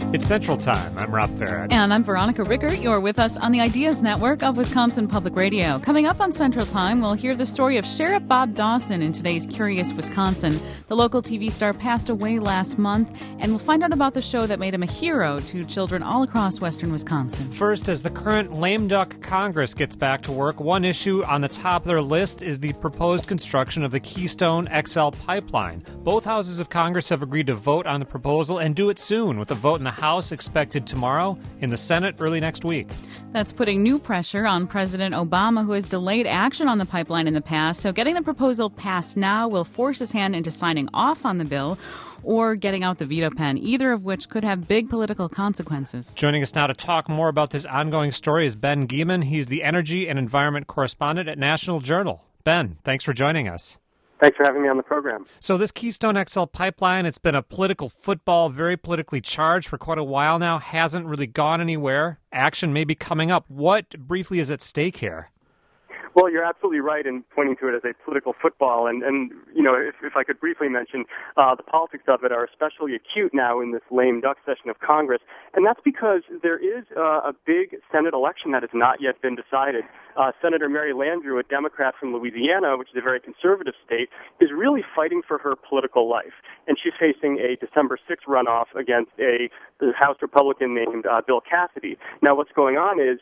It's Central Time. I'm Rob Farrett. And I'm Veronica Rickert. You're with us on the Ideas Network of Wisconsin Public Radio. Coming up on Central Time, we'll hear the story of Sheriff Bob Dawson in today's Curious Wisconsin. The local TV star passed away last month, and we'll find out about the show that made him a hero to children all across western Wisconsin. First, as the current lame duck Congress gets back to work, one issue on the top of their list is the proposed construction of the Keystone XL pipeline. Both houses of Congress have agreed to vote on the proposal and do it soon, with a vote in the House expected tomorrow, in the Senate early next week. That's putting new pressure on President Obama, who has delayed action on the pipeline in the past. So getting the proposal passed now will force his hand into signing off on the bill or getting out the veto pen, either of which could have big political consequences. Joining us now to talk more about this ongoing story is Ben Geman. He's the energy and environment correspondent at National Journal. Ben, thanks for joining us. Thanks for having me on the program. So this Keystone XL pipeline, it's been a political football, very politically charged for quite a while now, hasn't really gone anywhere. Action may be coming up. What briefly is at stake here? Well, you're absolutely right in pointing to it as a political football. And you know, if I could briefly mention, the politics of it are especially acute now in this lame duck session of Congress. And that's because there is a big Senate election that has not yet been decided. Senator Mary Landrieu, a Democrat from Louisiana, which is a very conservative state, is really fighting for her political life. And she's facing a December 6th runoff against the House Republican named Bill Cassidy. Now, what's going on is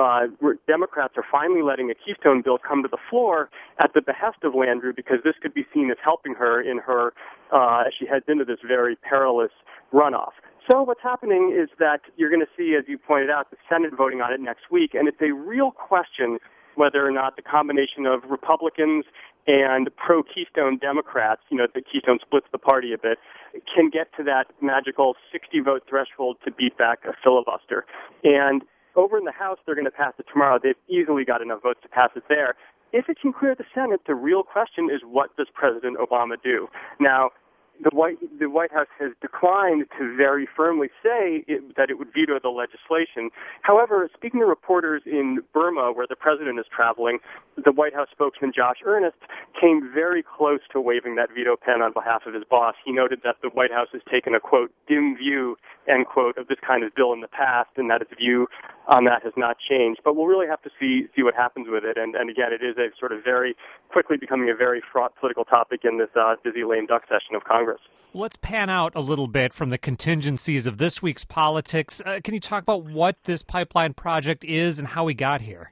Democrats are finally letting a Keystone bill come to the floor at the behest of Landrieu, because this could be seen as helping her in her as she heads into this very perilous runoff. So what's happening is that you're going to see, as you pointed out, the Senate voting on it next week, and it's a real question whether or not the combination of Republicans and pro-Keystone Democrats, you know, the Keystone splits the party a bit, can get to that magical 60-vote threshold to beat back a filibuster. And over in the House, they're going to pass it tomorrow. They've easily got enough votes to pass it there. If it can clear the Senate, the real question is, what does President Obama do? Now, the White House has declined to very firmly say that it would veto the legislation. However, speaking to reporters in Burma, where the president is traveling, the White House spokesman Josh Earnest came very close to waving that veto pen on behalf of his boss. He noted that the White House has taken a, quote, dim view, end quote, of this kind of bill in the past, and that its view on that has not changed. But we'll really have to see what happens with it. And again, it is a sort of very quickly becoming a very fraught political topic in this busy lame duck session of Congress. Let's pan out a little bit from the contingencies of this week's politics. Can you talk about what this pipeline project is and how we got here?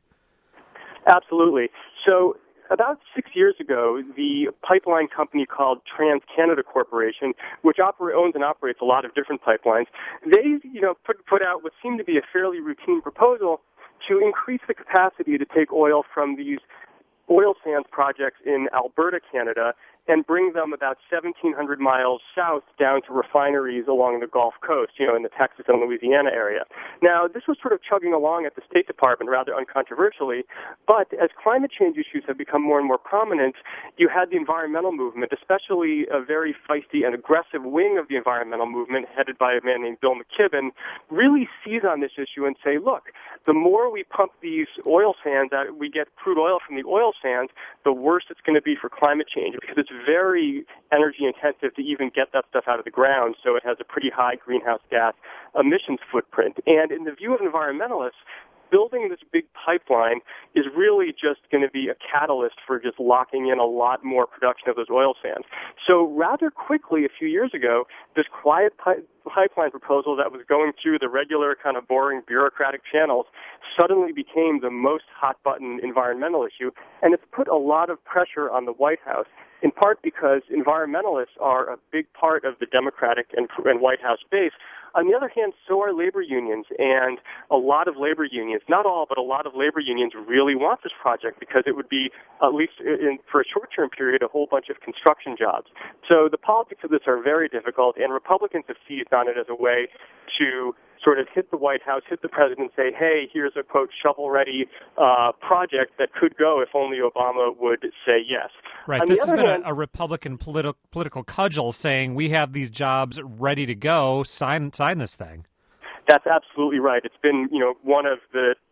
Absolutely. So about 6 years ago, the pipeline company called TransCanada Corporation, which owns and operates a lot of different pipelines, they put out what seemed to be a fairly routine proposal to increase the capacity to take oil from these oil sands projects in Alberta, Canada, and bring them about 1,700 miles south down to refineries along the Gulf Coast, you know, in the Texas and Louisiana area. Now, this was sort of chugging along at the State Department rather uncontroversially, but as climate change issues have become more and more prominent, you had the environmental movement, especially a very feisty and aggressive wing of the environmental movement headed by a man named Bill McKibben, really seize on this issue and say, look, the more we pump these oil sands out, we get crude oil from the oil sands, the worse it's going to be for climate change, because it's very energy intensive to even get that stuff out of the ground, so it has a pretty high greenhouse gas emissions footprint. And in the view of environmentalists, building this big pipeline is really just going to be a catalyst for just locking in a lot more production of those oil sands. So rather quickly, a few years ago, this quiet pipeline proposal that was going through the regular kind of boring bureaucratic channels suddenly became the most hot-button environmental issue, and it's put a lot of pressure on the White House, in part because environmentalists are a big part of the Democratic and White House base. On the other hand, so are labor unions, and a lot of labor unions, not all, but a lot of labor unions really want this project because it would be, at least for a short-term period, a whole bunch of construction jobs. So the politics of this are very difficult, and Republicans have seized on it as a way to sort of hit the White House, hit the president, say, hey, here's a, quote, shovel-ready project that could go if only Obama would say yes. Right. This has been a Republican political cudgel saying, we have these jobs ready to go, sign this thing. That's absolutely right. It's been, one of the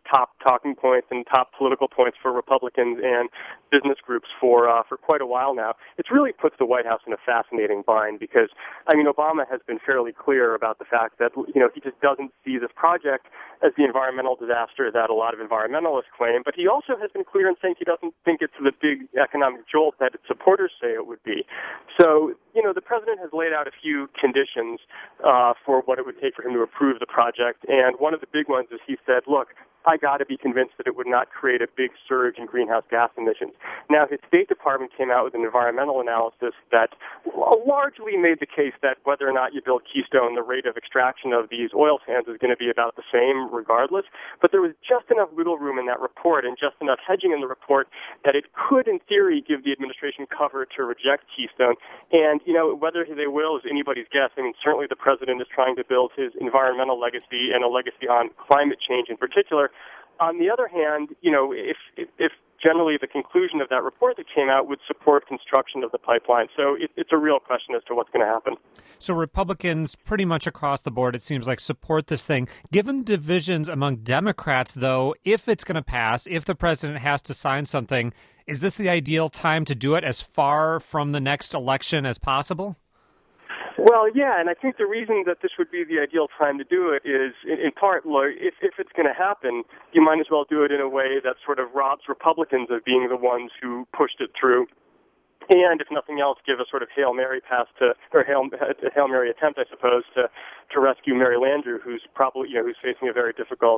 top talking points and top political points for Republicans and business groups for quite a while now. It really puts the White House in a fascinating bind because, I mean, Obama has been fairly clear about the fact that, he just doesn't see this project as the environmental disaster that a lot of environmentalists claim, but he also has been clear in saying he doesn't think it's the big economic jolt that its supporters say it would be. So, the president has laid out a few conditions for what it would take for him to approve the project, and one of the big ones is he said, look, I got to be convinced that it would not create a big surge in greenhouse gas emissions. Now, his State Department came out with an environmental analysis that largely made the case that whether or not you build Keystone, the rate of extraction of these oil sands is going to be about the same regardless. But there was just enough wiggle room in that report and just enough hedging in the report that it could, in theory, give the administration cover to reject Keystone. And, whether they will is anybody's guess. I mean, certainly the president is trying to build his environmental legacy and a legacy on climate change in particular. On the other hand, if generally the conclusion of that report that came out would support construction of the pipeline. So it's a real question as to what's going to happen. So Republicans pretty much across the board, it seems like, support this thing. Given divisions among Democrats, though, if it's going to pass, if the president has to sign something, is this the ideal time to do it as far from the next election as possible? Well, yeah, and I think the reason that this would be the ideal time to do it is, in part, if it's going to happen, you might as well do it in a way that sort of robs Republicans of being the ones who pushed it through. And if nothing else, give a sort of Hail Mary pass Hail Mary attempt, I suppose, to rescue Mary Landrieu, who's probably, who's facing a very difficult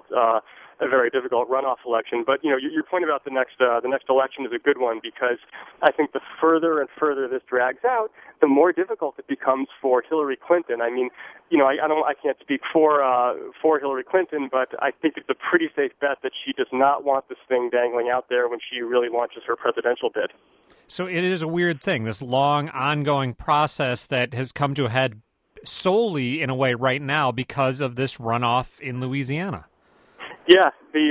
runoff election. But, your point about the next election is a good one because I think the further and further this drags out, the more difficult it becomes for Hillary Clinton. I mean, I can't speak for Hillary Clinton, but I think it's a pretty safe bet that she does not want this thing dangling out there when she really launches her presidential bid. So it is a weird thing, this long, ongoing process that has come to a head solely, in a way, right now because of this runoff in Louisiana. Yeah,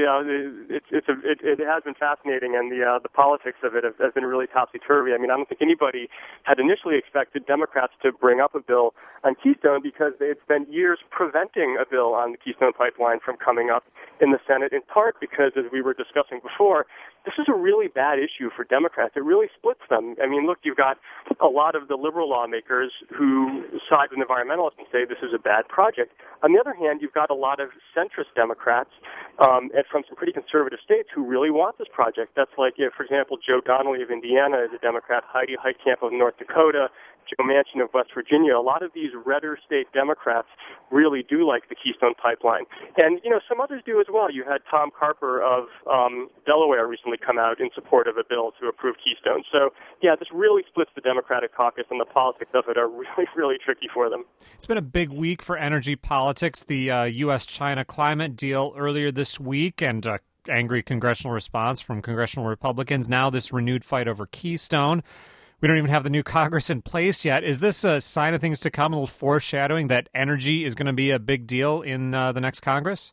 it has been fascinating, and the politics of it has been really topsy-turvy. I mean, I don't think anybody had initially expected Democrats to bring up a bill on Keystone because they had spent years preventing a bill on the Keystone Pipeline from coming up in the Senate, in part because, as we were discussing before, this is a really bad issue for Democrats. It really splits them. I mean, look, you've got a lot of the liberal lawmakers who side with environmentalists and say this is a bad project. On the other hand, you've got a lot of centrist Democrats and from some pretty conservative states who really want this project. That's like, for example, Joe Donnelly of Indiana is a Democrat, Heidi Heitkamp of North Dakota, Joe Manchin of West Virginia. A lot of these redder state Democrats really do like the Keystone Pipeline. And, some others do as well. You had Tom Carper of Delaware recently come out in support of a bill to approve Keystone. So, yeah, this really splits the Democratic caucus, and the politics of it are really, really tricky for them. It's been a big week for energy politics. The U.S.-China climate deal earlier this week and angry congressional response from congressional Republicans. Now this renewed fight over Keystone. We don't even have the new Congress in place yet. Is this a sign of things to come, a little foreshadowing that energy is going to be a big deal in the next Congress?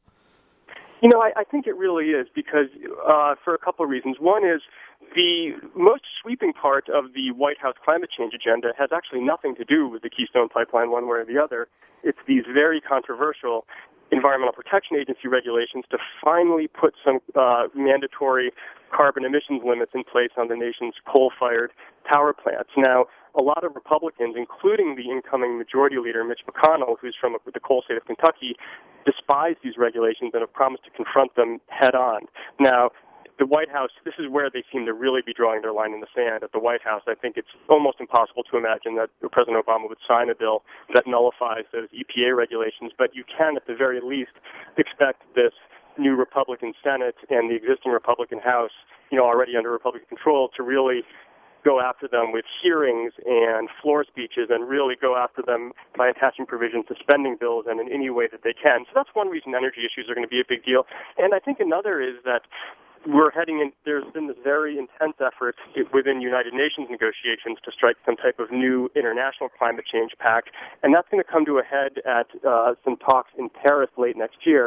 I think it really is because for a couple of reasons. One is the most sweeping part of the White House climate change agenda has actually nothing to do with the Keystone Pipeline one way or the other. It's these very controversial Environmental Protection Agency regulations to finally put some mandatory carbon emissions limits in place on the nation's coal-fired power plants. Now, a lot of Republicans, including the incoming Majority Leader Mitch McConnell, who's from the coal state of Kentucky, despise these regulations and have promised to confront them head-on. Now, the White House, this is where they seem to really be drawing their line in the sand. At the White House, I think it's almost impossible to imagine that President Obama would sign a bill that nullifies those EPA regulations, but you can, at the very least, expect this new Republican Senate and the existing Republican House, already under Republican control, to really go after them with hearings and floor speeches and really go after them by attaching provisions to spending bills and in any way that they can. So that's one reason energy issues are going to be a big deal. And I think another is that there's been this very intense effort within United Nations negotiations to strike some type of new international climate change pact, and that's going to come to a head at some talks in Paris late next year.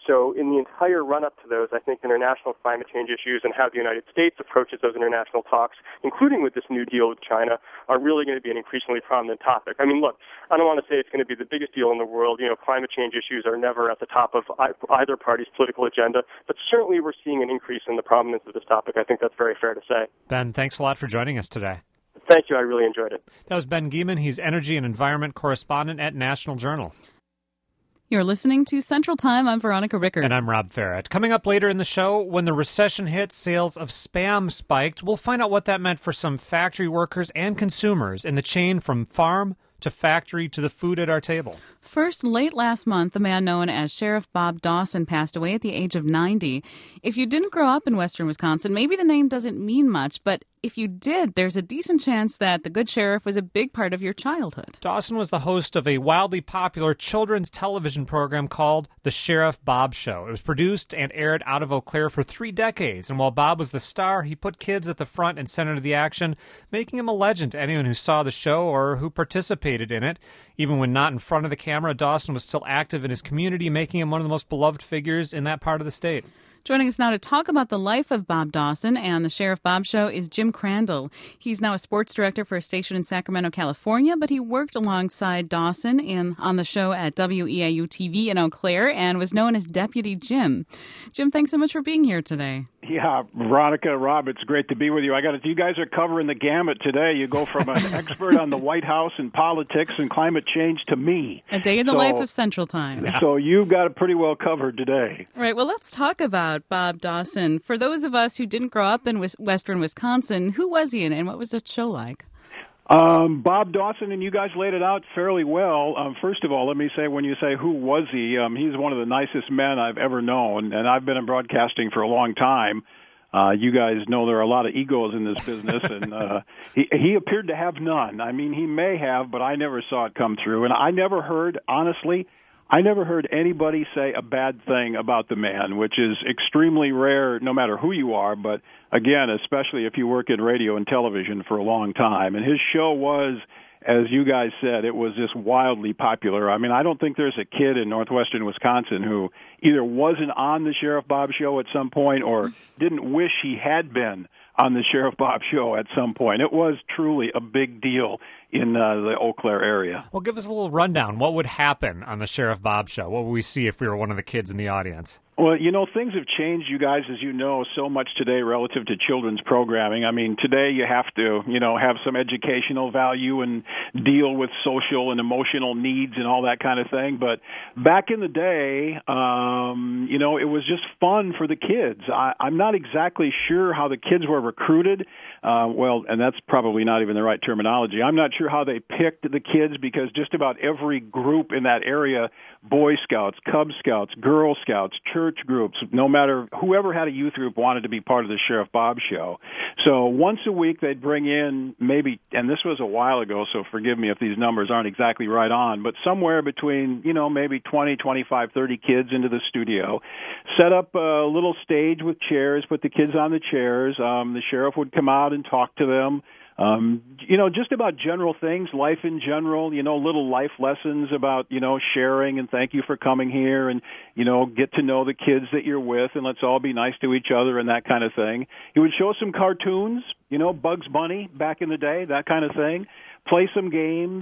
So in the entire run-up to those, I think international climate change issues and how the United States approaches those international talks, including with this new deal with China, are really going to be an increasingly prominent topic. I mean, look, I don't want to say it's going to be the biggest deal in the world. Climate change issues are never at the top of either party's political agenda, but certainly we're seeing an increase in the prominence of this topic. I think that's very fair to say. Ben, thanks a lot for joining us today. Thank you. I really enjoyed it. That was Ben Geeman. He's energy and environment correspondent at National Journal. You're listening to Central Time. I'm Veronica Rickert. And I'm Rob Farrett. Coming up later in the show, when the recession hit, sales of Spam spiked. We'll find out what that meant for some factory workers and consumers in the chain from farm to factory to the food at our table. First, late last month, the man known as Sheriff Bob Dawson passed away at the age of 90. If you didn't grow up in western Wisconsin, maybe the name doesn't mean much, but if you did, there's a decent chance that the good sheriff was a big part of your childhood. Dawson was the host of a wildly popular children's television program called The Sheriff Bob Show. It was produced and aired out of Eau Claire for 3 decades, and while Bob was the star, he put kids at the front and center of the action, making him a legend to anyone who saw the show or who participated in it. Even when not in front of the camera, Dawson was still active in his community, making him one of the most beloved figures in that part of the state. Joining us now to talk about the life of Bob Dawson and the Sheriff Bob Show is Jim Crandall. He's now a sports director for a station in Sacramento, California, but he worked alongside Dawson on the show at WEIU-TV in Eau Claire and was known as Deputy Jim. Jim, thanks so much for being here today. Yeah, Veronica, Rob, it's great to be with you. You guys are covering the gamut today. You go from an expert on the White House and politics and climate change to me. A day in the life of Central Time. So you've got it pretty well covered today. Right. Well, let's talk about Bob Dawson. For those of us who didn't grow up in western Wisconsin, who was he and what was the show like? Bob Dawson, and you guys laid it out fairly well. First of all, let me say, when you say who was he, he's one of the nicest men I've ever known, and I've been in broadcasting for a long time. You guys know there are a lot of egos in this business, and he appeared to have none. I mean, he may have, but I never saw it come through. And I never heard anybody say a bad thing about the man, which is extremely rare no matter who you are, but again, especially if you work in radio and television for a long time. And his show was, as you guys said, it was just wildly popular. I mean, I don't think there's a kid in northwestern Wisconsin who either wasn't on the Sheriff Bob Show at some point or didn't wish he had been on the Sheriff Bob Show at some point. It was truly a big deal in the Eau Claire area. Well, give us a little rundown. What would happen on the Sheriff Bob Show? What would we see if we were one of the kids in the audience? Well, things have changed, you guys, as you know, so much today relative to children's programming. I mean, today you have to, have some educational value and deal with social and emotional needs and all that kind of thing. But back in the day, it was just fun for the kids. I'm not exactly sure how the kids were recruited. And that's probably not even the right terminology. I'm not sure how they picked the kids because just about every group in that area, Boy Scouts, Cub Scouts, Girl Scouts, church groups, no matter whoever had a youth group wanted to be part of the Sheriff Bob Show. So once a week they'd bring in maybe, and this was a while ago, so forgive me if these numbers aren't exactly right on, but somewhere between, maybe 20, 25, 30 kids into the studio, set up a little stage with chairs, put the kids on the chairs. The sheriff would come out and talk to them. Just about general things, life in general, little life lessons about, sharing and thank you for coming here and, get to know the kids that you're with and let's all be nice to each other and that kind of thing. He would show some cartoons, Bugs Bunny back in the day, that kind of thing. Play some games,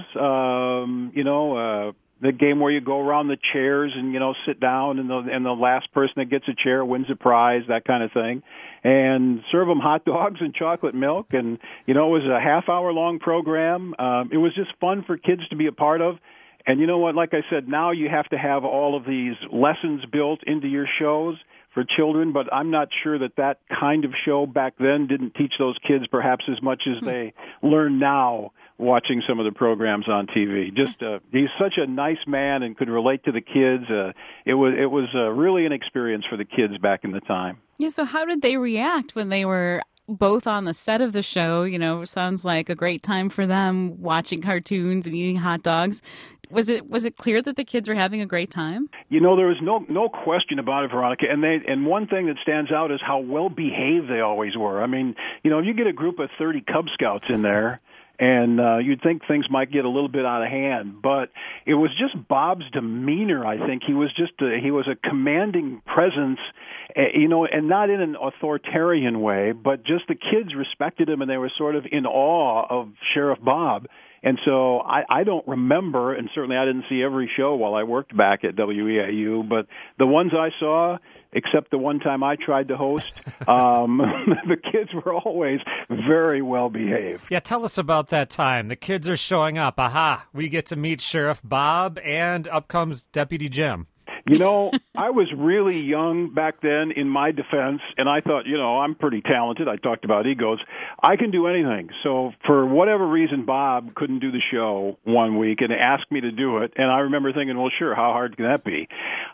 the game where you go around the chairs and, sit down and the last person that gets a chair wins a prize, that kind of thing. And serve them hot dogs and chocolate milk. And, it was a half-hour-long program. It was just fun for kids to be a part of. And you know what? Like I said, now you have to have all of these lessons built into your shows for children, but I'm not sure that kind of show back then didn't teach those kids perhaps as much as they learn now watching some of the programs on TV. He's such a nice man and could relate to the kids. It was really an experience for the kids back in the time. Yeah, so how did they react when they were both on the set of the show? Sounds like a great time for them watching cartoons and eating hot dogs. Was it clear that the kids were having a great time? There was no question about it, Veronica. And one thing that stands out is how well behaved they always were. I mean, you get a group of 30 Cub Scouts in there, and you'd think things might get a little bit out of hand, but it was just Bob's demeanor. I think he was a commanding presence, and not in an authoritarian way, but just the kids respected him, and they were sort of in awe of Sheriff Bob. And so I don't remember, and certainly I didn't see every show while I worked back at WEAU, but the ones I saw, except the one time I tried to host, the kids were always very well behaved. Yeah, tell us about that time. The kids are showing up. Aha, we get to meet Sheriff Bob, and up comes Deputy Jim. I was really young back then, in my defense, and I thought, I'm pretty talented. I talked about egos. I can do anything. So for whatever reason, Bob couldn't do the show one week and asked me to do it. And I remember thinking, well, sure, how hard can that be?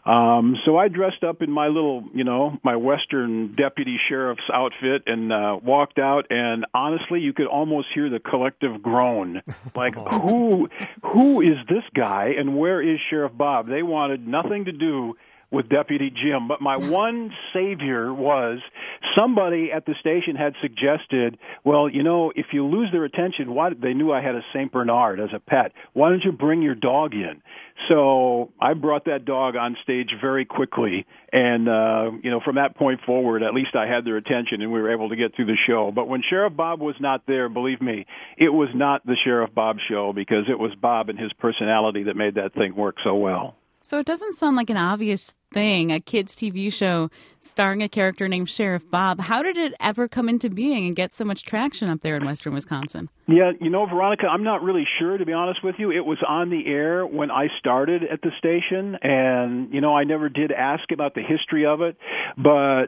So I dressed up in my little, my Western deputy sheriff's outfit and walked out. And honestly, you could almost hear the collective groan. Like, who is this guy and where is Sheriff Bob? They wanted nothing to do with Deputy Jim. But my one savior was somebody at the station had suggested, well, if you lose their attention, they knew I had a St. Bernard as a pet. Why don't you bring your dog in? So I brought that dog on stage very quickly. And, from that point forward, at least I had their attention and we were able to get through the show. But when Sheriff Bob was not there, believe me, it was not the Sheriff Bob show, because it was Bob and his personality that made that thing work so well. So it doesn't sound like an obvious thing, a kids' TV show starring a character named Sheriff Bob. How did it ever come into being and get so much traction up there in western Wisconsin? Yeah, Veronica, I'm not really sure, to be honest with you. It was on the air when I started at the station, and, I never did ask about the history of it. But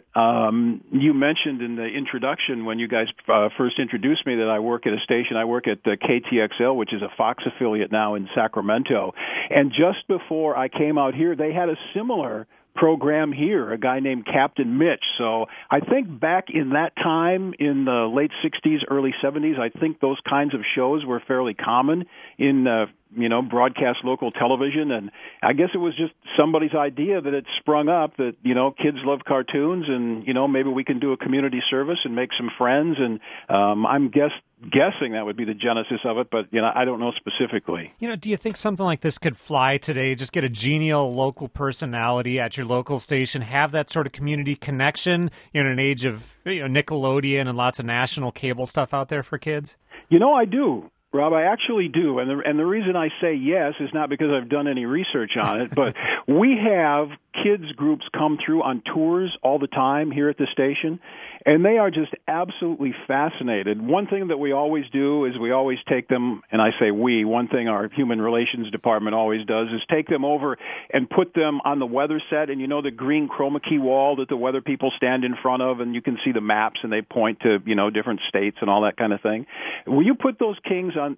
you mentioned in the introduction when you guys first introduced me that I work at a station. I work at KTXL, which is a Fox affiliate now in Sacramento. And just before I came out here, they had a similar program here, a guy named Captain Mitch. So I think back in that time, in the late 60s, early 70s, I think those kinds of shows were fairly common in broadcast local television. And I guess it was just somebody's idea that it sprung up that, kids love cartoons and, maybe we can do a community service and make some friends. And I'm guessing that would be the genesis of it, but, I don't know specifically. Do you think something like this could fly today? Just get a genial local personality at your local station, have that sort of community connection in an age of Nickelodeon and lots of national cable stuff out there for kids? I do. Rob, I actually do, and the reason I say yes is not because I've done any research on it, but we have kids groups come through on tours all the time here at the station, and they are just absolutely fascinated. One thing that we always do is we always take them, and I say we, one thing our human relations department always does is take them over and put them on the weather set, and the green chroma key wall that the weather people stand in front of, and you can see the maps, and they point to, different states and all that kind of thing. When you put those kids on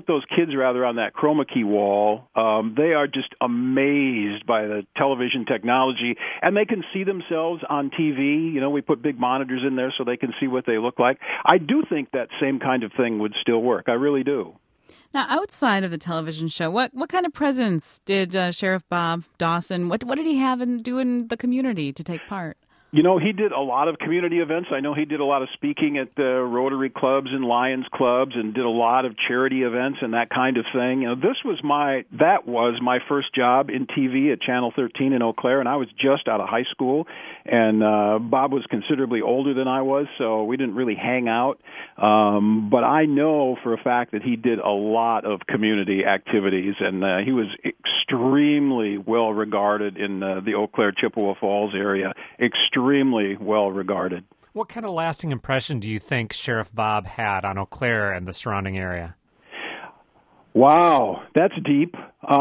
that chroma key wall, they are just amazed by the television technology, and they can see themselves on TV. We put big monitors in there so they can see what they look like. I do think that same kind of thing would still work. I really do. Now, outside of the television show, what kind of presence did Sheriff Bob Dawson, what did he have and do in the community to take part? He did a lot of community events. I know he did a lot of speaking at the Rotary clubs and Lions clubs and did a lot of charity events and that kind of thing. That was my first job in TV at Channel 13 in Eau Claire, and I was just out of high school. And Bob was considerably older than I was, so we didn't really hang out. But I know for a fact that he did a lot of community activities, and he was extremely well regarded in the Eau Claire, Chippewa Falls area. Extremely well regarded. What kind of lasting impression do you think Sheriff Bob had on Eau Claire and the surrounding area? Wow, that's deep.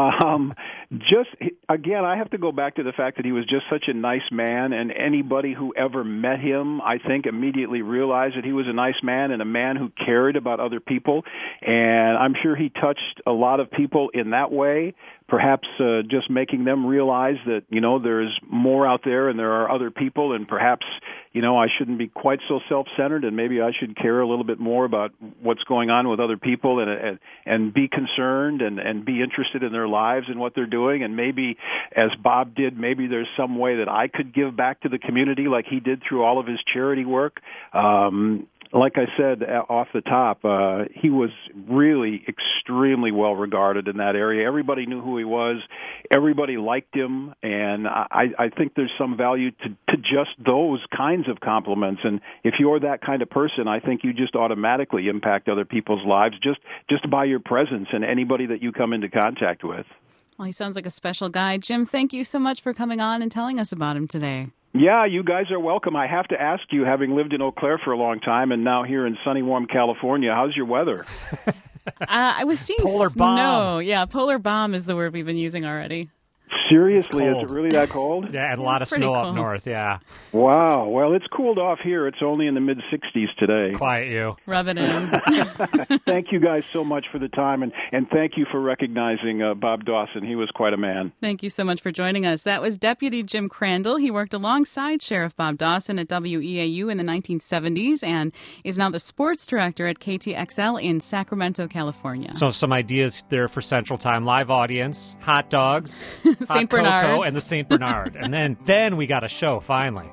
Again, I have to go back to the fact that he was just such a nice man, and anybody who ever met him, I think, immediately realized that he was a nice man and a man who cared about other people. And I'm sure he touched a lot of people in that way, perhaps just making them realize that, there's more out there and there are other people, and perhaps, I shouldn't be quite so self-centered, and maybe I should care a little bit more about what's going on with other people and be concerned and be interested in their lives and what they're doing. And maybe, as Bob did, maybe there's some way that I could give back to the community like he did through all of his charity work. like I said off the top, he was really extremely well regarded in that area. Everybody knew who he was. Everybody liked him, and I think there's some value to just those kinds of compliments. And if you're that kind of person, I think you just automatically impact other people's lives just by your presence and anybody that you come into contact with. Well, he sounds like a special guy. Jim, thank you so much for coming on and telling us about him today. Yeah, you guys are welcome. I have to ask you, having lived in Eau Claire for a long time and now here in sunny, warm California, how's your weather? I was seeing polar snow. bomb. Yeah, polar bomb is the word we've been using already. Seriously, is it really that cold? Yeah, and a lot of snow up north, yeah. Wow. Well, it's cooled off here. It's only in the mid-60s today. Quiet you. Rub it in. Thank you guys so much for the time, and thank you for recognizing Bob Dawson. He was quite a man. Thank you so much for joining us. That was Deputy Jim Crandall. He worked alongside Sheriff Bob Dawson at WEAU in the 1970s and is now the sports director at KTXL in Sacramento, California. So some ideas there for Central Time live audience, hot dogs, St. Bernard's. Cocoa, and the St. Bernard. And then we got a show, finally.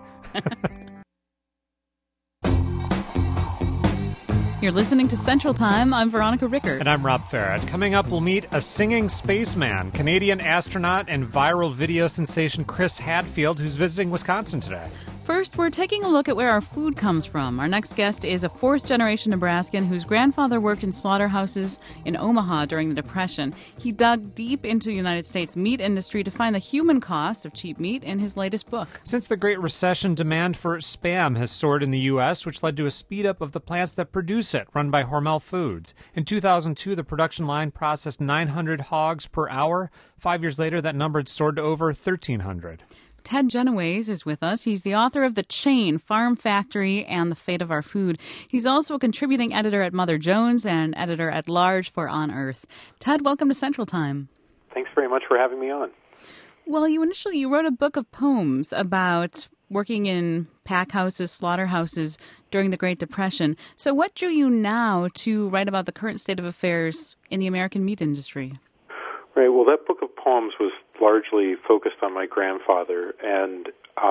You're listening to Central Time. I'm Veronica Rickert. And I'm Rob Farrett. Coming up, we'll meet a singing spaceman, Canadian astronaut and viral video sensation Chris Hadfield, who's visiting Wisconsin today. First, we're taking a look at where our food comes from. Our next guest is a fourth-generation Nebraskan whose grandfather worked in slaughterhouses in Omaha during the Depression. He dug deep into the United States meat industry to find the human cost of cheap meat in his latest book. Since the Great Recession, demand for Spam has soared in the U.S., which led to a speed-up of the plants that produce it, run by Hormel Foods. In 2002, the production line processed 900 hogs per hour. 5 years later, that number had soared to over 1,300. Ted Genoways is with us. He's the author of The Chain, Farm Factory, and the Fate of Our Food. He's also a contributing editor at Mother Jones and editor-at-large for On Earth. Ted, welcome to Central Time. Thanks very much for having me on. Well, you wrote a book of poems about working in pack houses, slaughterhouses during the Great Depression. So what drew you now to write about the current state of affairs in the American meat industry? Right. Well, that book of poems was largely focused on my grandfather, and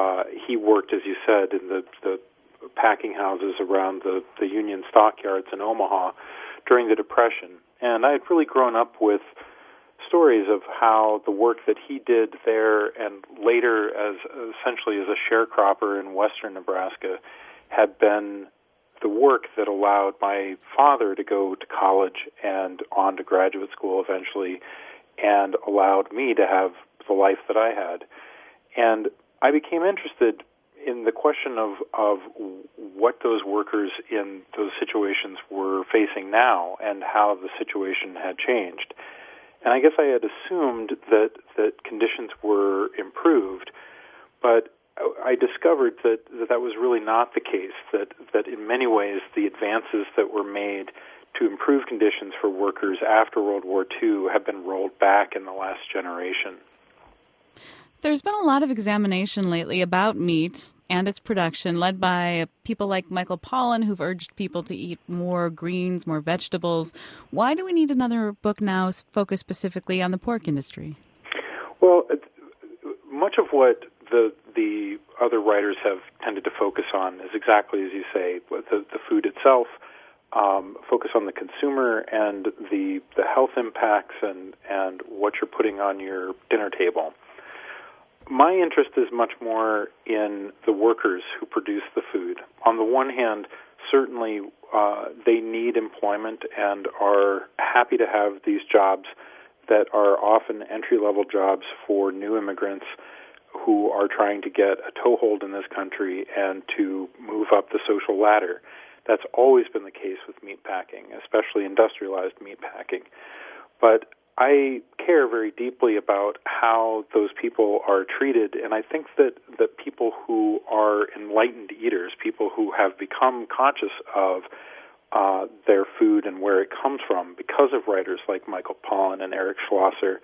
he worked, as you said, in the packing houses around the Union stockyards in Omaha during the Depression. And I had really grown up with stories of how the work that he did there and later essentially as a sharecropper in western Nebraska had been the work that allowed my father to go to college and on to graduate school eventually, and allowed me to have the life that I had. And I became interested in the question of what those workers in those situations were facing now and how the situation had changed. And I guess I had assumed that conditions were improved, but I discovered that was really not the case, that in many ways the advances that were made to improve conditions for workers after World War II have been rolled back in the last generation. There's been a lot of examination lately about meat and its production, led by people like Michael Pollan, who've urged people to eat more greens, more vegetables. Why do we need another book now focused specifically on the pork industry? Well, much of what the other writers have tended to focus on is exactly as you say, the food itself, focus on the consumer and the health impacts and what you're putting on your dinner table. My interest is much more in the workers who produce the food. On the one hand, certainly they need employment and are happy to have these jobs that are often entry-level jobs for new immigrants who are trying to get a toehold in this country and to move up the social ladder. That's always been the case with meatpacking, especially industrialized meatpacking. But I care very deeply about how those people are treated, and I think that people who are enlightened eaters, people who have become conscious of their food and where it comes from because of writers like Michael Pollan and Eric Schlosser,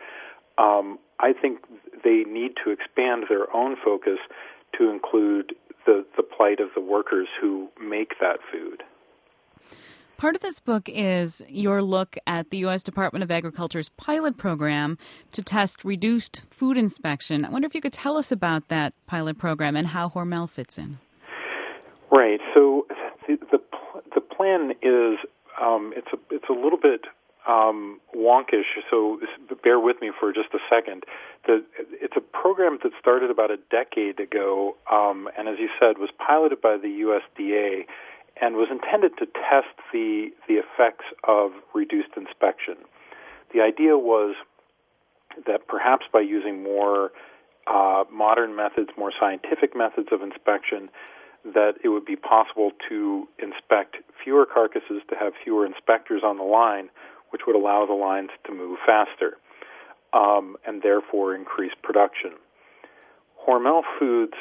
I think they need to expand their own focus to include the plight of the workers who make that food. Part of this book is your look at the U.S. Department of Agriculture's pilot program to test reduced food inspection. I wonder if you could tell us about that pilot program and how Hormel fits in. Right. So the plan is it's a little bit wonkish, so bear with me for just a second. It's a program that started about a decade ago, and as you said, was piloted by the USDA and was intended to test the effects of reduced inspection. The idea was that perhaps by using more modern methods, more scientific methods of inspection, that it would be possible to inspect fewer carcasses, to have fewer inspectors on the line, which would allow the lines to move faster and therefore increase production. Hormel Foods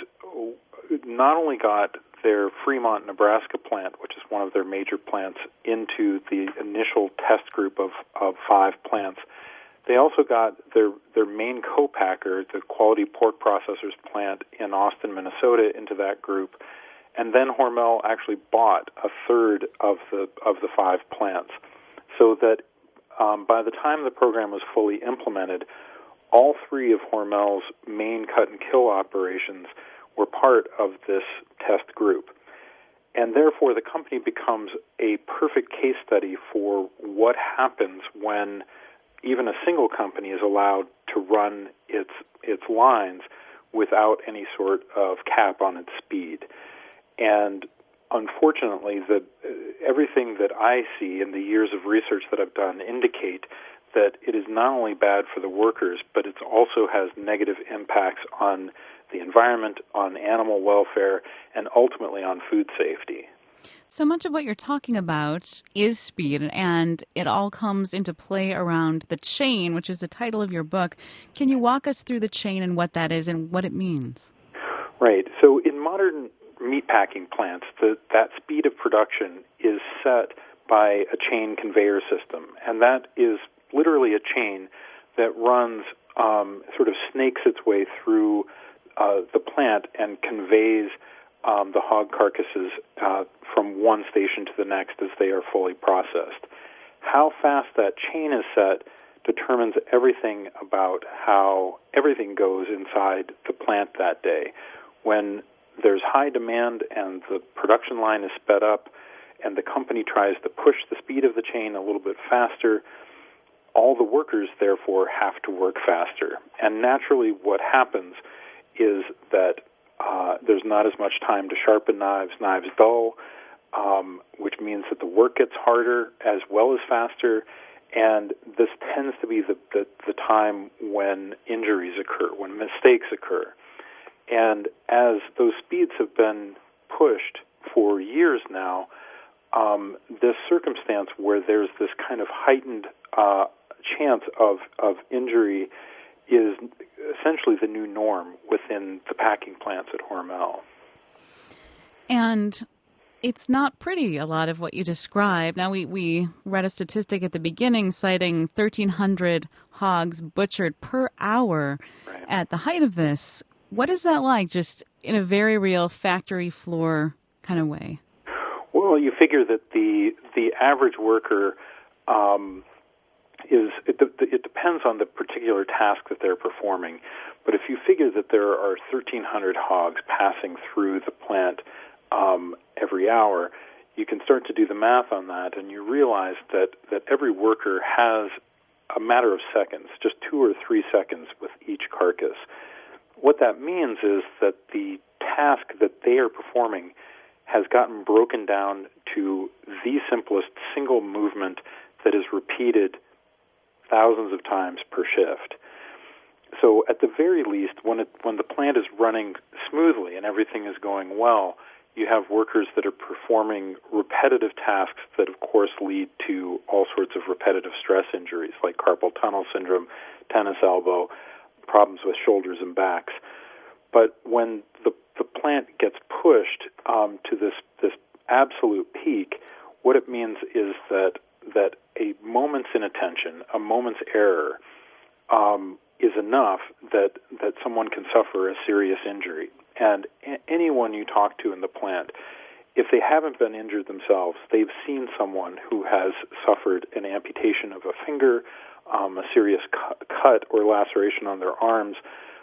not only got their Fremont, Nebraska plant, which is one of their major plants, into the initial test group of 5 plants, they also got their main co-packer, the Quality Pork Processors plant in Austin, Minnesota, into that group. And then Hormel actually bought a third of the 5 plants, so that by the time the program was fully implemented, all 3 of Hormel's main cut-and-kill operations were part of this test group. And therefore, the company becomes a perfect case study for what happens when even a single company is allowed to run its lines without any sort of cap on its speed. And unfortunately, everything that I see in the years of research that I've done indicate that it is not only bad for the workers, but it also has negative impacts on the environment, on animal welfare, and ultimately on food safety. So much of what you're talking about is speed, and it all comes into play around the chain, which is the title of your book. Can you walk us through the chain and what that is and what it means? Right. So in modern meatpacking plants, that speed of production is set by a chain conveyor system, and that is literally a chain that runs, sort of snakes its way through the plant and conveys the hog carcasses from one station to the next as they are fully processed. How fast that chain is set determines everything about how everything goes inside the plant that day. When there's high demand and the production line is sped up and the company tries to push the speed of the chain a little bit faster, all the workers, therefore, have to work faster. And naturally what happens is that there's not as much time to sharpen knives dull, which means that the work gets harder as well as faster, and this tends to be the time when injuries occur, when mistakes occur. And as those speeds have been pushed for years now, this circumstance where there's this kind of heightened chance of injury is essentially the new norm within the packing plants at Hormel. And it's not pretty, a lot of what you describe. Now, we read a statistic at the beginning citing 1,300 hogs butchered per hour at the height of this. What is that like, just in a very real factory floor kind of way? Well, you figure that the average worker it depends on the particular task that they're performing. But if you figure that there are 1,300 hogs passing through the plant every hour, you can start to do the math on that, and you realize that every worker has a matter of seconds, just 2 or 3 seconds with each carcass. What that means is that the task that they are performing has gotten broken down to the simplest single movement that is repeated thousands of times per shift. So at the very least, when the plant is running smoothly and everything is going well, you have workers that are performing repetitive tasks that, of course, lead to all sorts of repetitive stress injuries like carpal tunnel syndrome, tennis elbow, problems with shoulders and backs. But when the plant gets pushed to this absolute peak, what it means is that a moment's inattention, a moment's error, is enough that someone can suffer a serious injury. And anyone you talk to in the plant, if they haven't been injured themselves, they've seen someone who has suffered an amputation of a finger, a serious cut or laceration on their arms.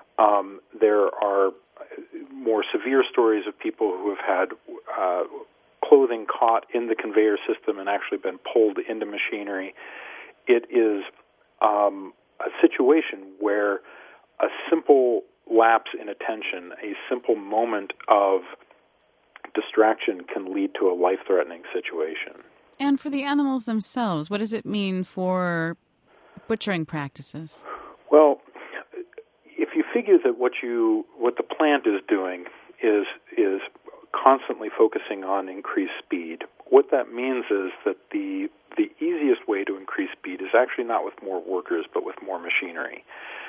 There are more severe stories of people who have had clothing caught in the conveyor system and actually been pulled into machinery. It is a situation where a simple lapse in attention, a simple moment of distraction can lead to a life-threatening situation. And for the animals themselves, what does it mean for butchering practices? Well, if you figure that what the plant is doing is constantly focusing on increased speed, what that means is that the easiest way to increase speed is actually not with more workers, but with more machinery.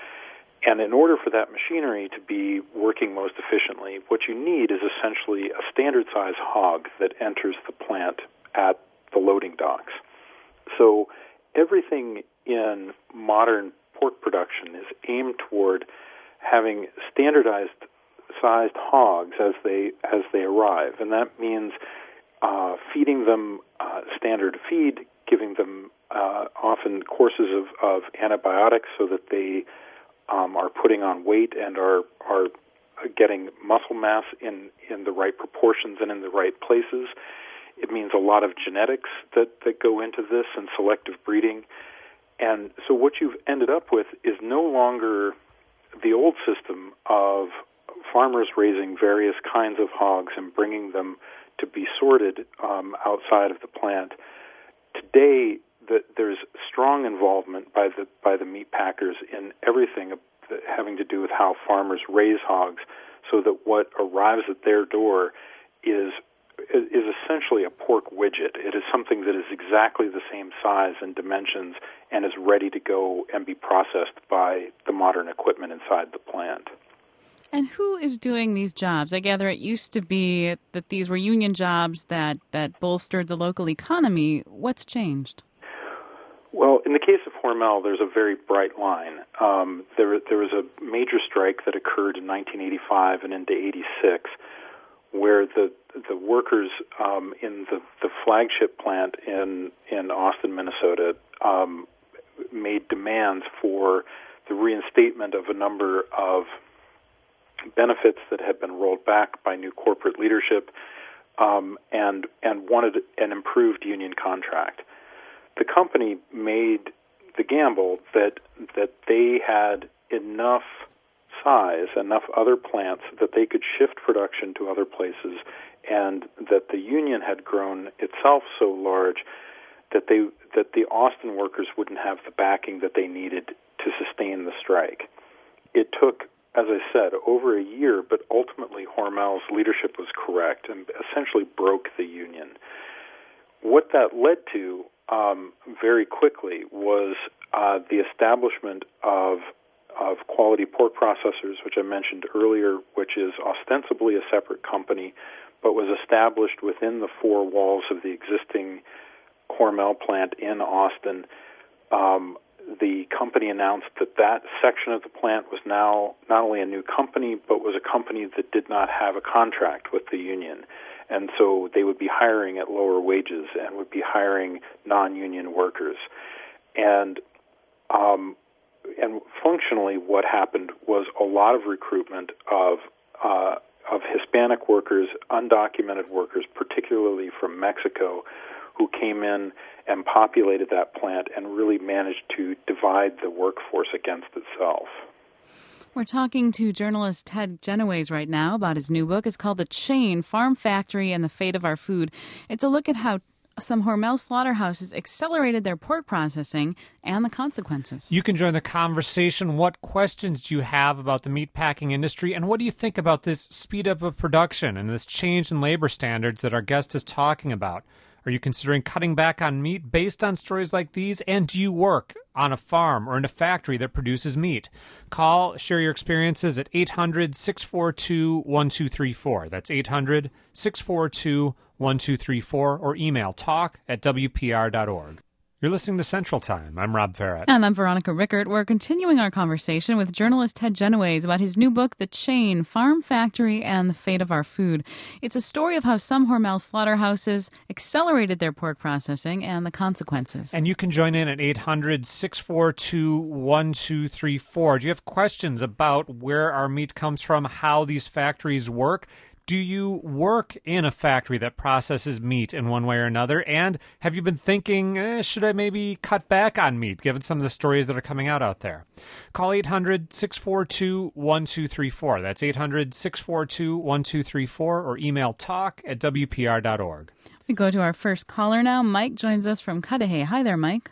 And in order for that machinery to be working most efficiently, what you need is essentially a standard size hog that enters the plant at the loading docks. So everything in modern pork production is aimed toward having standardized sized hogs as they arrive, and that means feeding them standard feed, giving them often courses of antibiotics so that they are putting on weight and are getting muscle mass in the right proportions and in the right places. It means a lot of genetics that go into this and selective breeding. And so what you've ended up with is no longer the old system of farmers raising various kinds of hogs and bringing them to be sorted outside of the plant. Today, there's strong involvement by the meat packers in everything having to do with how farmers raise hogs, so that what arrives at their door is essentially a pork widget. It is something that is exactly the same size and dimensions and is ready to go and be processed by the modern equipment inside the plant. And who is doing these jobs? I gather it used to be that these were union jobs that bolstered the local economy. What's changed? Well, in the case of Hormel, there's a very bright line. There was a major strike that occurred in 1985 and into 86, where the workers in the flagship plant in Austin, Minnesota, made demands for the reinstatement of a number of benefits that had been rolled back by new corporate leadership, and wanted an improved union contract. The company made the gamble that they had enough size, enough other plants that they could shift production to other places, and that the union had grown itself so large that the Austin workers wouldn't have the backing that they needed to sustain the strike. It took, as I said, over a year, but ultimately Hormel's leadership was correct and essentially broke the union. What that led to very quickly was the establishment of Quality Pork Processors, which I mentioned earlier, which is ostensibly a separate company, but was established within the four walls of the existing Hormel plant in Austin. The company announced that section of the plant was now not only a new company, but was a company that did not have a contract with the union. And so they would be hiring at lower wages and would be hiring non-union workers. And functionally what happened was a lot of recruitment of Hispanic workers, undocumented workers, particularly from Mexico, who came in and populated that plant and really managed to divide the workforce against itself. We're talking to journalist Ted Genoways right now about his new book. It's called The Chain, Farm Factory and the Fate of Our Food. It's a look at how some Hormel slaughterhouses accelerated their pork processing and the consequences. You can join the conversation. What questions do you have about the meatpacking industry, and what do you think about this speed up of production and this change in labor standards that our guest is talking about? Are you considering cutting back on meat based on stories like these? And do you work on a farm or in a factory that produces meat? Call, share your experiences at 800-642-1234. That's 800-642-1234, or email talk@wpr.org. You're listening to Central Time. I'm Rob Farrett. And I'm Veronica Rickert. We're continuing our conversation with journalist Ted Genoways about his new book, The Chain, Farm Factory and the Fate of Our Food. It's a story of how some Hormel slaughterhouses accelerated their pork processing and the consequences. And you can join in at 800-642-1234. Do you have questions about where our meat comes from, how these factories work? Do you work in a factory that processes meat in one way or another? And have you been thinking, should I maybe cut back on meat, given some of the stories that are coming out there? Call 800-642-1234. That's 800-642-1234, or email talk@wpr.org. We go to our first caller now. Mike joins us from Cudahy. Hi there, Mike.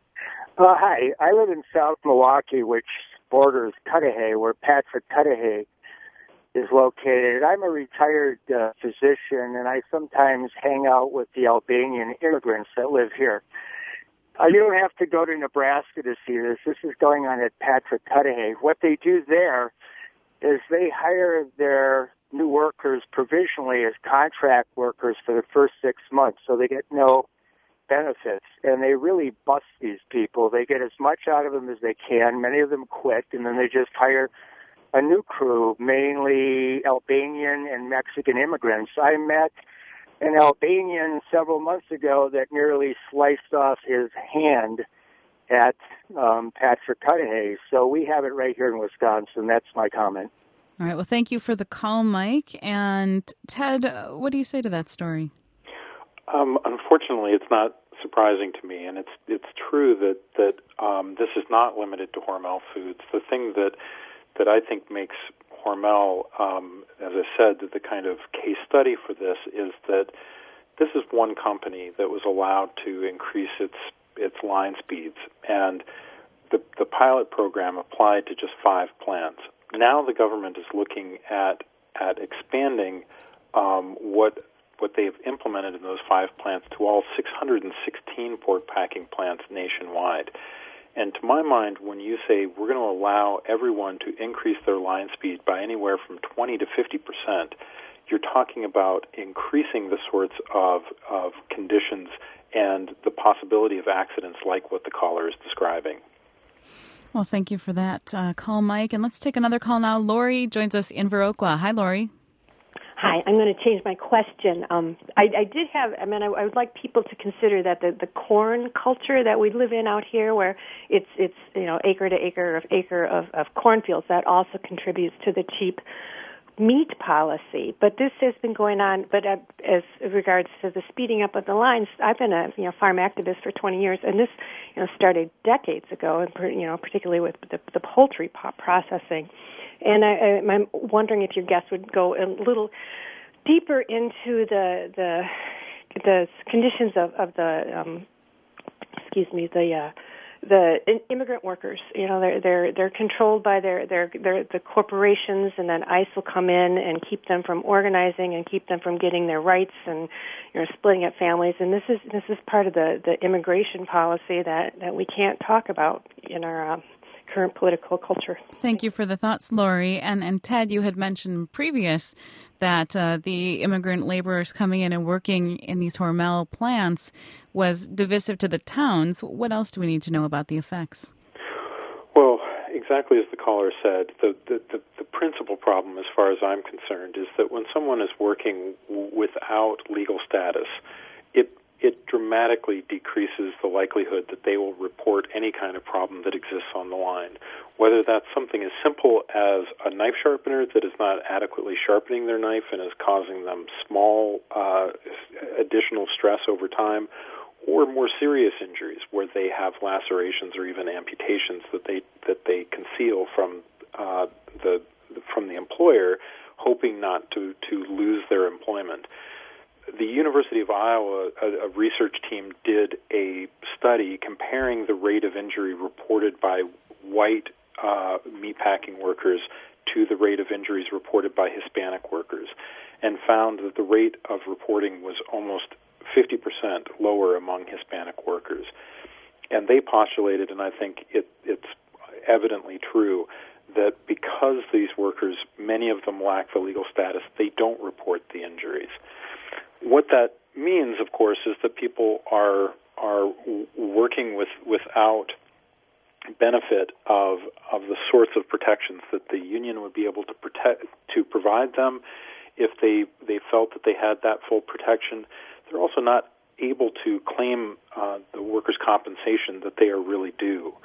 Hi. I live in South Milwaukee, which borders Cudahy, where Patrick Cudahy is located. I'm a retired physician, and I sometimes hang out with the Albanian immigrants that live here. You don't have to go to Nebraska to see this. This is going on at Patrick Cudahy. What they do there is they hire their new workers provisionally as contract workers for the first 6 months, so they get no benefits, and they really bust these people. They get as much out of them as they can. Many of them quit, and then they just hire a new crew, mainly Albanian and Mexican immigrants. I met an Albanian several months ago that nearly sliced off his hand at Patrick Cudahy. So we have it right here in Wisconsin. That's my comment. All right. Well, thank you for the call, Mike. And Ted, what do you say to that story? Unfortunately, it's not surprising to me, and it's true that this is not limited to Hormel Foods. The thing that I think makes Hormel, as I said, the kind of case study for this is that this is one company that was allowed to increase its line speeds, and the pilot program applied to just 5 plants. Now the government is looking at expanding what they've implemented in those 5 plants to all 616 pork packing plants nationwide. And to my mind, when you say we're going to allow everyone to increase their line speed by anywhere from 20 to 50%, you're talking about increasing the sorts of conditions and the possibility of accidents like what the caller is describing. Well, thank you for that call, Mike. And let's take another call now. Lori joins us in Viroqua. Hi, Lori. Hi, I'm going to change my question. I would like people to consider that the corn culture that we live in out here, where it's acre to acre of cornfields, that also contributes to the cheap meat policy. But this has been going on. But as regards to the speeding up of the lines, I've been a farm activist for 20 years, and this started decades ago, and particularly with the poultry processing. And I'm wondering if your guest would go a little deeper into the conditions of the immigrant workers. They're controlled by the corporations, and then ICE will come in and keep them from organizing and keep them from getting their rights, and splitting up families. And this is part of the immigration policy that we can't talk about in our current political culture. Thank you for the thoughts, Lori. And Ted, you had mentioned previous that the immigrant laborers coming in and working in these Hormel plants was divisive to the towns. What else do we need to know about the effects? Well, exactly as the caller said, the principal problem, as far as I'm concerned, is that when someone is working without legal status, it dramatically decreases the likelihood that they will report any kind of problem that exists on the line, whether that's something as simple as a knife sharpener that is not adequately sharpening their knife and is causing them small additional stress over time, or more serious injuries where they have lacerations or even amputations that they conceal from the employer, hoping not to lose their employment. The University of Iowa, a research team, did a study comparing the rate of injury reported by white meatpacking workers to the rate of injuries reported by Hispanic workers, and found that the rate of reporting was almost 50% lower among Hispanic workers. And they postulated, and I think it's evidently true, that because these workers, many of them lack the legal status, they don't report the injuries. What that means, of course, is that people are working without benefit of the sorts of protections that the union would be able to provide them if they felt that they had that full protection. They're also not able to claim the workers' compensation that they are really due.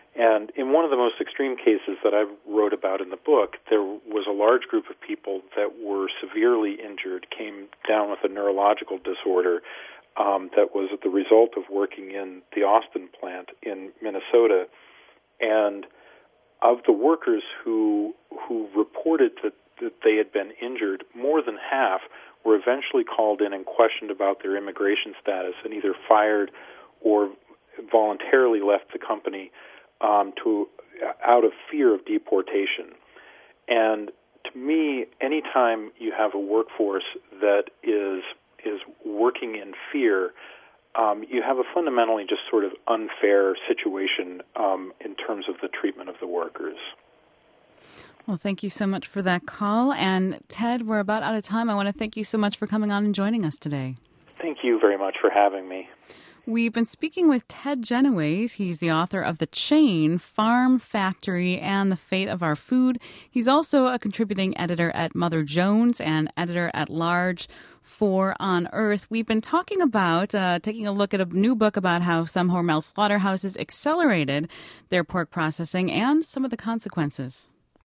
And in one of the most extreme cases that I wrote about in the book, there was a large group of people that were severely injured, came down with a neurological disorder that was the result of working in the Austin plant in Minnesota. And of the workers who reported that they had been injured, more than half were eventually called in and questioned about their immigration status and either fired or voluntarily left the company out of fear of deportation. And to me, anytime you have a workforce that is working in fear, you have a fundamentally just sort of unfair situation in terms of the treatment of the workers. Well, thank you so much for that call. And Ted, we're about out of time. I want to thank you so much for coming on and joining us today. Thank you very much for having me. We've been speaking with Ted Genoways. He's the author of The Chain, Farm, Factory, and the Fate of Our Food. He's also a contributing editor at Mother Jones and editor-at-large for On Earth. We've been talking about taking a look at a new book about how some Hormel slaughterhouses accelerated their pork processing and some of the consequences.